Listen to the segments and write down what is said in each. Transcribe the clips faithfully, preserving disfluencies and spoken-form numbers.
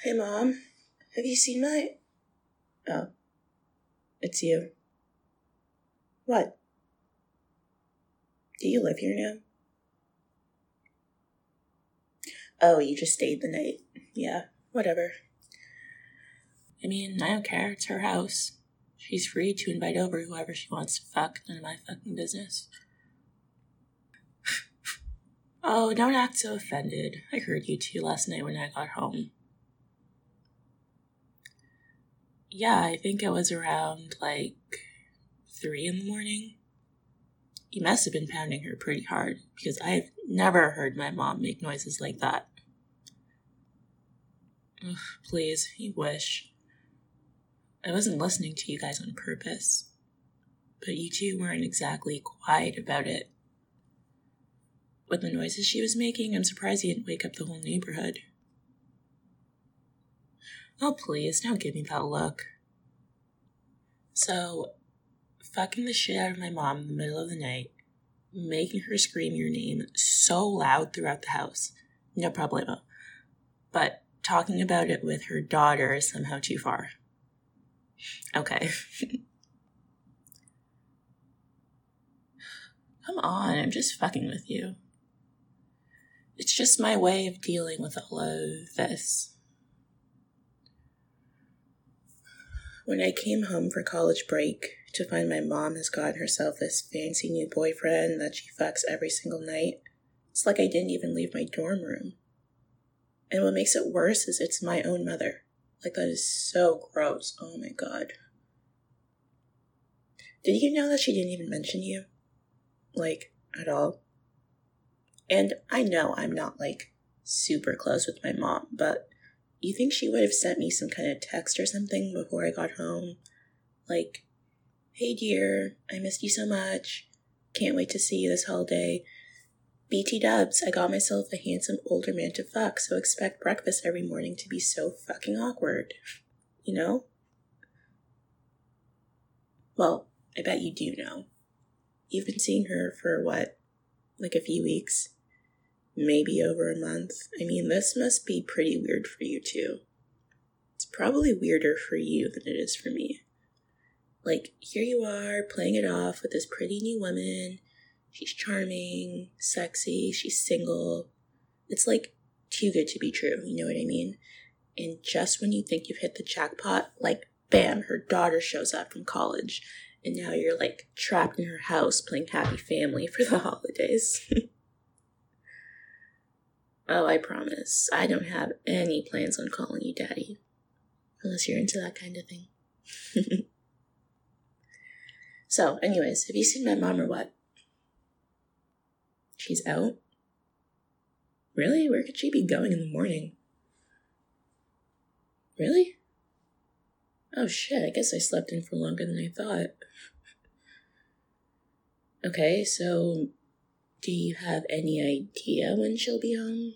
Hey, Mom. Have you seen my... Oh. It's you. What? Do you live here now? Oh, you just stayed the night. Yeah, whatever. I mean, I don't care. It's her house. She's free to invite over whoever she wants to fuck. None of my fucking business. Oh, don't act so offended. I heard you two last night when I got home. Yeah, I think it was around, like, three in the morning. You must have been pounding her pretty hard, because I've never heard my mom make noises like that. Ugh, please, you wish. I wasn't listening to you guys on purpose, but you two weren't exactly quiet about it. With the noises she was making, I'm surprised you didn't wake up the whole neighborhood. Oh, please, don't give me that look. So, fucking the shit out of my mom in the middle of the night, making her scream your name so loud throughout the house, no problemo. But talking about it with her daughter is somehow too far. Okay. Come on, I'm just fucking with you. It's just my way of dealing with all of this. When I came home for college break to find my mom has gotten herself this fancy new boyfriend that she fucks every single night, it's like I didn't even leave my dorm room. And what makes it worse is it's my own mother. Like, that is so gross. Oh my god. Did you know that she didn't even mention you? Like, at all? And I know I'm not, like, super close with my mom, but you think she would have sent me some kind of text or something before I got home? Like, hey dear, I missed you so much. Can't wait to see you this holiday. B T dubs, I got myself a handsome older man to fuck, so expect breakfast every morning to be so fucking awkward. You know? Well, I bet you do know. You've been seeing her for what? Like a few weeks? Maybe over a month. I mean, this must be pretty weird for you too. It's probably weirder for you than it is for me. Like, here you are, playing it off with this pretty new woman. She's charming, sexy, she's single. It's like too good to be true, you know what I mean? And just when you think you've hit the jackpot, like, bam, her daughter shows up from college. And now you're, like, trapped in her house playing Happy Family for the holidays. Oh, I promise, I don't have any plans on calling you daddy. Unless you're into that kind of thing. So, anyways, have you seen my mom or what? She's out? Really? Where could she be going in the morning? Really? Oh shit, I guess I slept in for longer than I thought. Okay, so do you have any idea when she'll be home?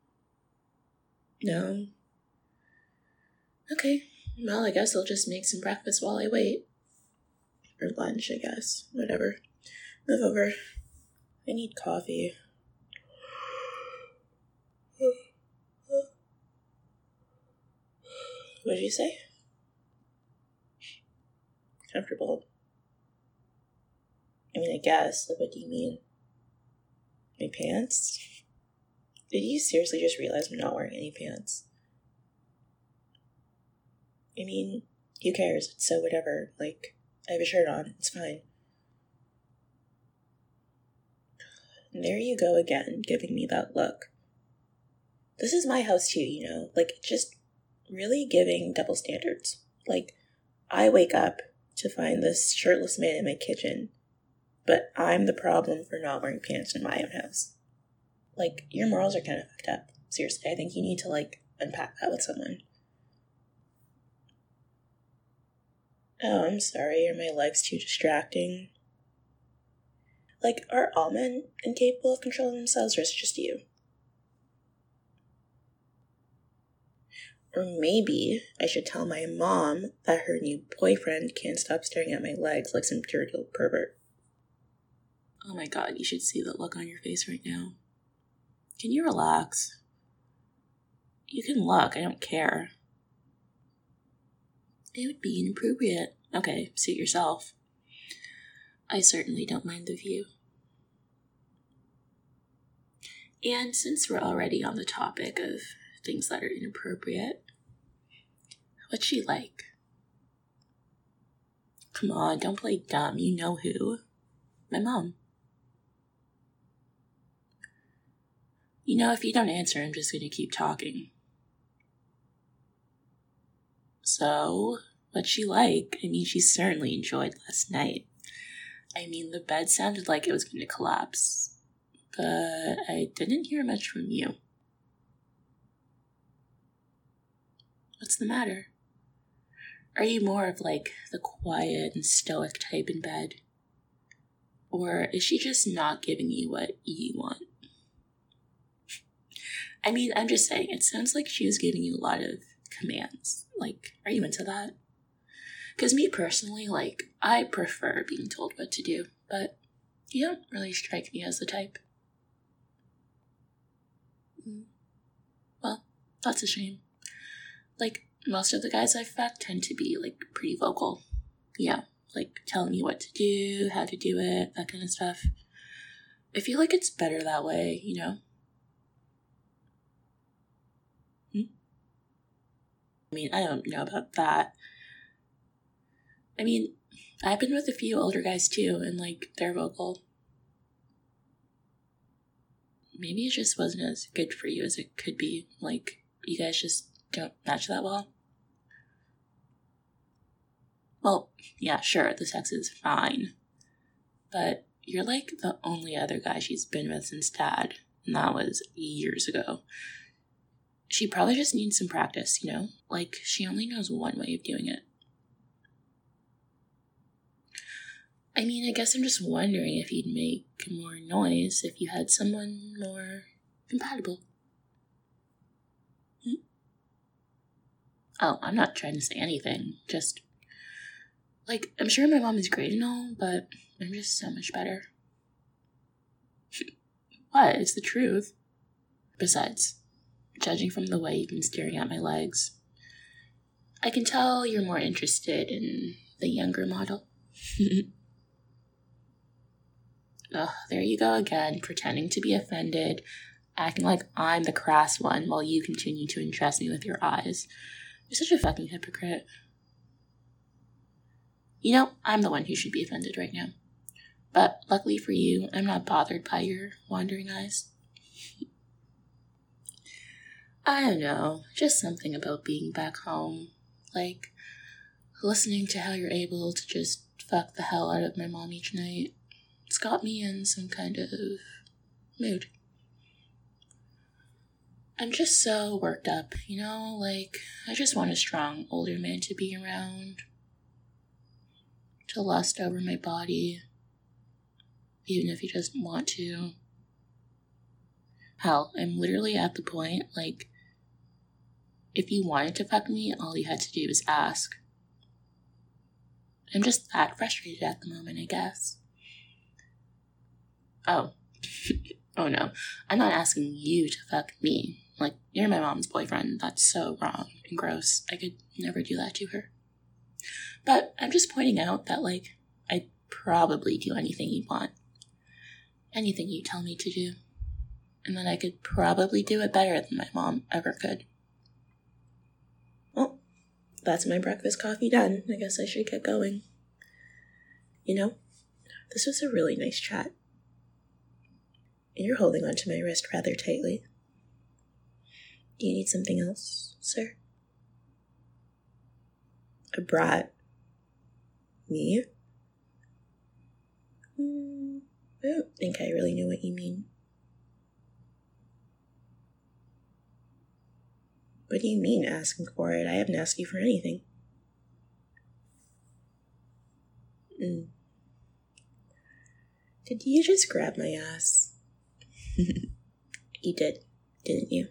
No? Okay, well, I guess I'll just make some breakfast while I wait. Or lunch, I guess. Whatever. Move over. I need coffee. What did you say? Comfortable. I mean, I guess. Like, what do you mean? My pants? Did you seriously just realize I'm not wearing any pants? I mean, who cares? It's so whatever. Like, I have a shirt on. It's fine. And there you go again, giving me that look. This is my house too, you know? Like, just really giving double standards. Like, I wake up to find this shirtless man in my kitchen, but I'm the problem for not wearing pants in my own house. Like, your morals are kind of fucked up. Seriously, I think you need to, like, unpack that with someone. Oh, I'm sorry, are my legs too distracting? Like, are all men incapable of controlling themselves, or is it just you? Or maybe I should tell my mom that her new boyfriend can't stop staring at my legs like some dirty old pervert. Oh my god, you should see the look on your face right now. Can you relax? You can look, I don't care. It would be inappropriate. Okay, suit yourself. I certainly don't mind the view. And since we're already on the topic of things that are inappropriate, what's she like? Come on, don't play dumb. You know who. My mom. You know, if you don't answer, I'm just going to keep talking. So, what's she like? I mean, she certainly enjoyed last night. I mean, the bed sounded like it was going to collapse. But I didn't hear much from you. What's the matter? Are you more of like the quiet and stoic type in bed? Or is she just not giving you what you want? I mean, I'm just saying, it sounds like she was giving you a lot of commands. Like, are you into that? Because me personally, like, I prefer being told what to do, but you don't really strike me as the type. Well, that's a shame. Like, most of the guys I've fucked tend to be, like, pretty vocal. Yeah, like, telling me what to do, how to do it, that kind of stuff. I feel like it's better that way, you know? Hmm? I mean, I don't know about that. I mean, I've been with a few older guys, too, and, like, they're vocal. Maybe it just wasn't as good for you as it could be. Like, you guys just don't match that well. Well, yeah, sure, the sex is fine. But you're like the only other guy she's been with since dad, and that was years ago. She probably just needs some practice, you know? Like, she only knows one way of doing it. I mean, I guess I'm just wondering if you'd make more noise if you had someone more compatible. Hmm? Oh, I'm not trying to say anything. Just, like, I'm sure my mom is great and all, but I'm just so much better. What? It's the truth. Besides, judging from the way you've been staring at my legs, I can tell you're more interested in the younger model. Ugh, there you go again, pretending to be offended, acting like I'm the crass one while you continue to interest me with your eyes. You're such a fucking hypocrite. You know, I'm the one who should be offended right now. But luckily for you, I'm not bothered by your wandering eyes. I don't know, just something about being back home. Like, listening to how you're able to just fuck the hell out of my mom each night. It's got me in some kind of mood. I'm just so worked up, you know? Like, I just want a strong older man to be around. To lust over my body. Even if he doesn't want to. Hell, I'm literally at the point, like, if you wanted to fuck me, all you had to do was ask. I'm just that frustrated at the moment, I guess. Oh. Oh no. I'm not asking you to fuck me. Like, you're my mom's boyfriend. That's so wrong and gross. I could never do that to her. But I'm just pointing out that, like, I'd probably do anything you want. Anything you tell me to do. And that I could probably do it better than my mom ever could. Well, that's my breakfast coffee done. I guess I should get going. You know, this was a really nice chat. You're holding onto my wrist rather tightly. Do you need something else, sir? A brat? Me? Hmm, I don't think I really know what you mean. What do you mean, asking for it? I haven't asked you for anything. Mm. Did you just grab my ass? You did, didn't you?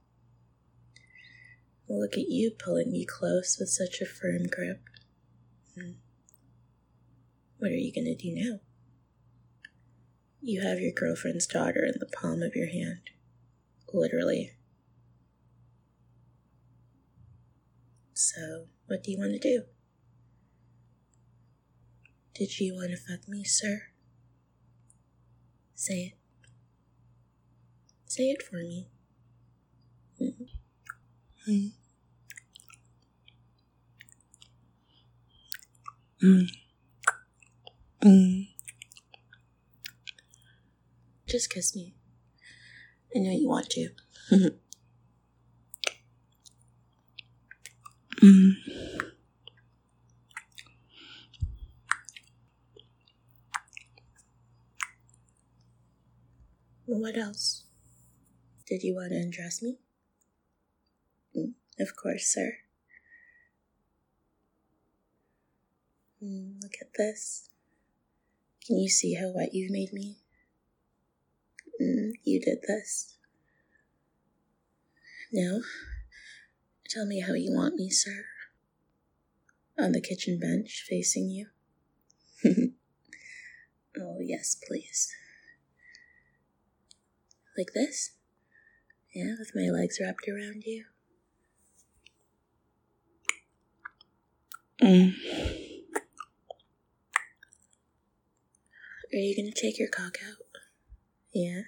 Look at you pulling me close with such a firm grip. Hmm. What are you gonna do now? You have your girlfriend's daughter in the palm of your hand. Literally. So, what do you want to do? Did you want to fuck me, sir? Say it. Say it for me. Mm-hmm. Mm. Mm. Just kiss me. I know you want to. Mm. What else? Did you want to undress me? Mm, of course, sir. Mm, look at this. Can you see how wet you've made me? Mm, you did this. Now, tell me how you want me, sir. On the kitchen bench, facing you. Oh, yes, please. Like this? Yeah, with my legs wrapped around you. Mm. Are you gonna take your cock out? Yeah.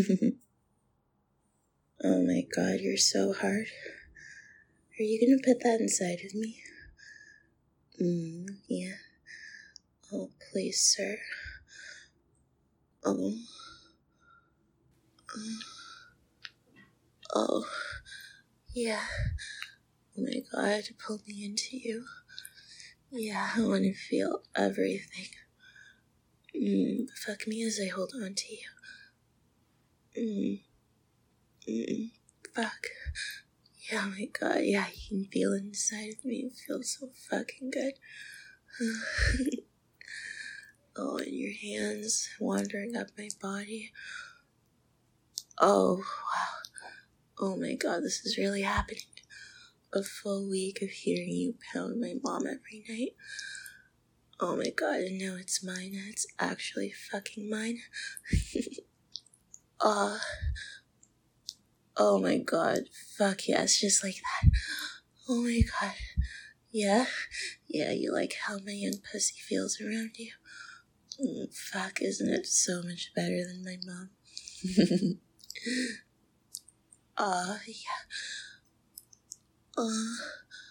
Oh my god, you're so hard. Are you gonna put that inside of me? Mm, yeah. Oh, please, sir. Oh. Oh. Oh. Yeah. Oh my god, pull me into you. Yeah, I want to feel everything. Mm, fuck me as I hold on to you. Mm. Mm. Fuck. Yeah, oh my god, yeah, you can feel it inside of me. It feels so fucking good. Oh, and your hands wandering up my body. Oh, wow. Oh my god, this is really happening. A full week of hearing you pound my mom every night. Oh my god, and now it's mine. It's actually fucking mine. Oh. Oh my god. Fuck yes, just like that. Oh my god. Yeah? Yeah, you like how my young pussy feels around you? Mm, fuck, isn't it so much better than my mom? Aw, uh, yeah. Uh,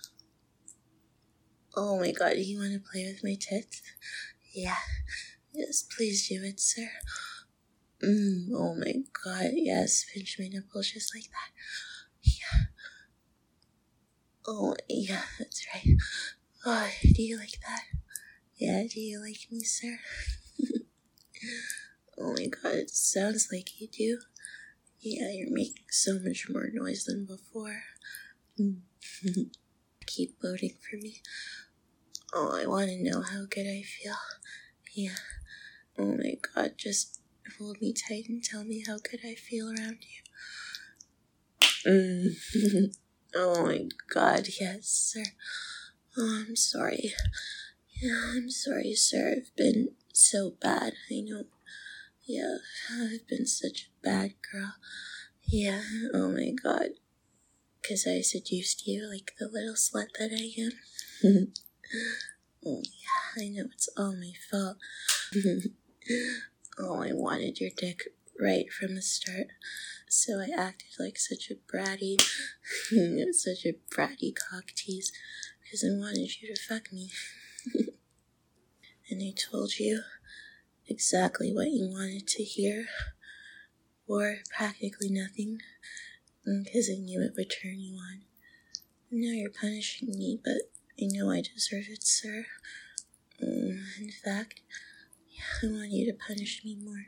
oh my god, you want to play with my tits? Yeah. Yes, please do it, sir. Mm, oh my god, yes, pinch my nipples just like that. Yeah. Oh, yeah, that's right. Oh, do you like that? Yeah, do you like me, sir? Oh my god, it sounds like you do. Yeah, you're making so much more noise than before. Keep voting for me. Oh, I want to know how good I feel. Yeah. Oh my god, just hold me tight and tell me how good I feel around you. Mm. Oh my god, yes, sir. Oh, I'm sorry. Yeah, I'm sorry, sir. I've been so bad. I know. Yeah, I've been such a bad girl. Yeah, oh my god. Because I seduced you like the little slut that I am. Oh, yeah, I know it's all my fault. Oh, I wanted your dick right from the start. So I acted like such a bratty, such a bratty cock tease. Because I wanted you to fuck me. And I told you exactly what you wanted to hear. Or practically nothing. Because I knew it would turn you on. Now you're punishing me, but I know I deserve it, sir. Um, in fact, yeah, I want you to punish me more.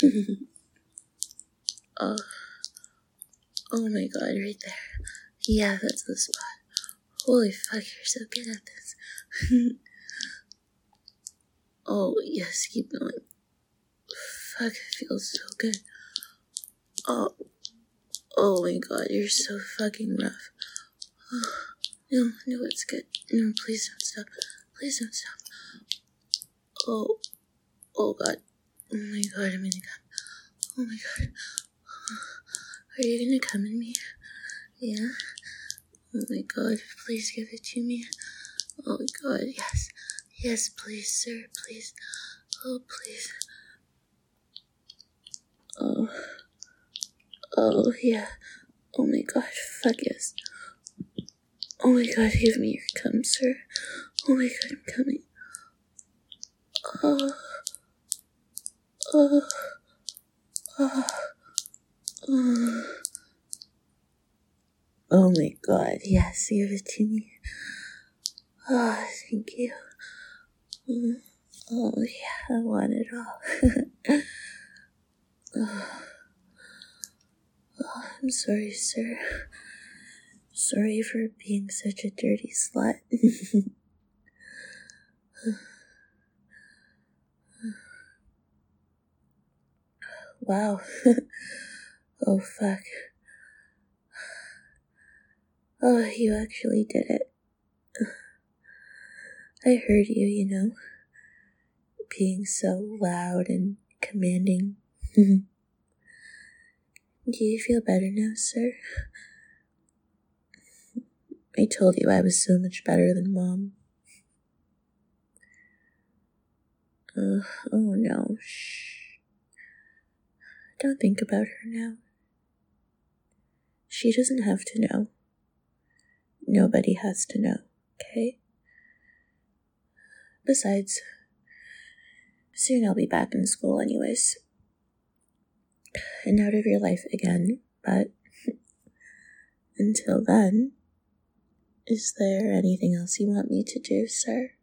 Oh, oh my god, right there. Yeah, that's the spot. Holy fuck, you're so good at this. Oh, yes, keep going. Fuck, it feels so good. Oh, oh my god, you're so fucking rough. Oh, no, no, it's good. No, please don't stop. Please don't stop. Oh, oh god. Oh my god, I'm gonna come. Oh my god. Are you gonna come in me? Yeah? Oh my god, please give it to me. Oh my god, yes. Yes, please, sir, please. Oh, please. Oh. Oh, yeah. Oh my god, fuck yes. Oh my god, give me your cum, sir. Oh my god, I'm coming. Oh. Oh. Oh. Oh. Oh my god, yes, give it to me. Oh, thank you. Oh, yeah, I want it all. Oh. Oh, I'm sorry, sir. Sorry for being such a dirty slut. Wow. Oh, fuck. Oh, you actually did it. I heard you, you know. Being so loud and commanding. Do you feel better now, sir? I told you I was so much better than Mom. Uh, oh no, shh. Don't think about her now. She doesn't have to know. Nobody has to know, okay? Besides, soon I'll be back in school anyways. And out of your life again, but until then, is there anything else you want me to do, sir?